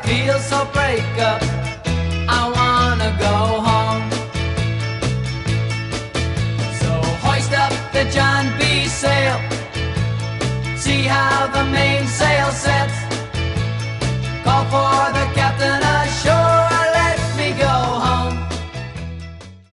feel so break up. I wanna go home. So hoist up the John B. sail, see how the mainsail